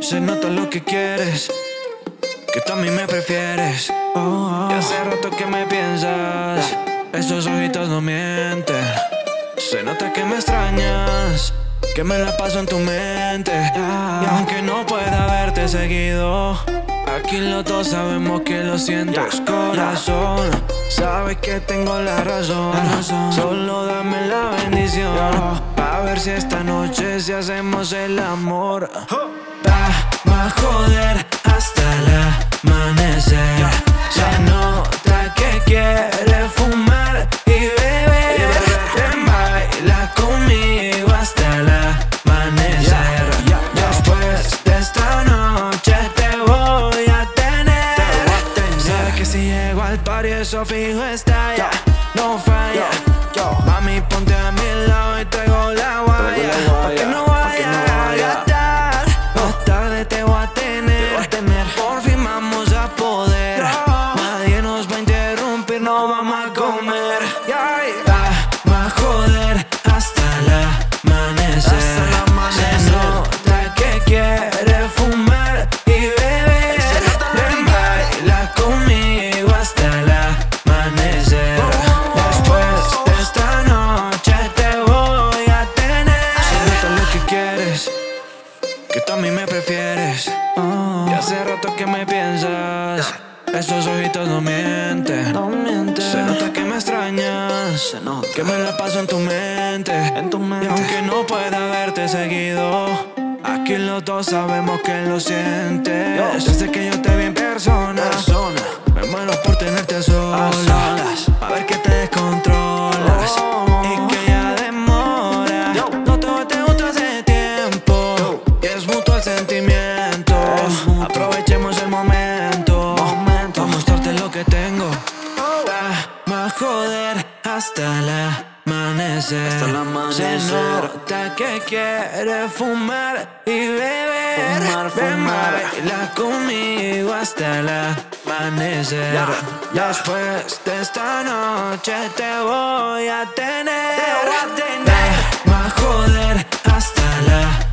Se nota lo que quieres, que tú a mí me prefieres. Y hace rato que me piensas, esos ojitos no mienten. Se nota que me extrañas, que me la paso en tu mente. Y aunque no pueda verte seguido, aquí los dos sabemos que lo sientes, corazón. Sabes que tengo la razón, solo dame la bendición, pa' ver si esta noche si hacemos el amor. Va a joder hasta el amanecer. Se nota que quiere fumar y beber. Ven, baila conmigo hasta el amanecer. Después de esta noche te voy a tener. Sabes que si llego al party eso fijo está ya, no falla. Mami, ponte a mi lado y traigo la guaya, pa' que no vaya a gastar. Más tarde te voy a tener, por fin vamos a poder. Nadie nos va a interrumpir, no vamos a comer. Va a joder hasta el amanecer. Se nota que quiere fumar y beber. Ven, baila conmigo hasta el amanecer. Después de esta noche te voy a tener. Se nota lo que quieres, que tú a mí me prefieres. Y hace rato que me piensas, esos ojitos no mienten. Se nota que me extrañas, que me la paso en tu mente. Y aunque no pueda verte seguido, aquí los dos sabemos que lo sientes. Desde que yo te vi en persona, me muero por tenerte a solas, a ver que te descontrolas y que ya demora. No todo te gusta hace tiempo y es mutuo el sentimiento. Aprovechemos el momento, a mostrarte lo que tengo. Va a joder hasta el amanecer. Se nota que quiere fumar y beber. Ven, baila conmigo hasta el amanecer. Después de esta noche te voy a tener. Va a joder hasta el amanecer.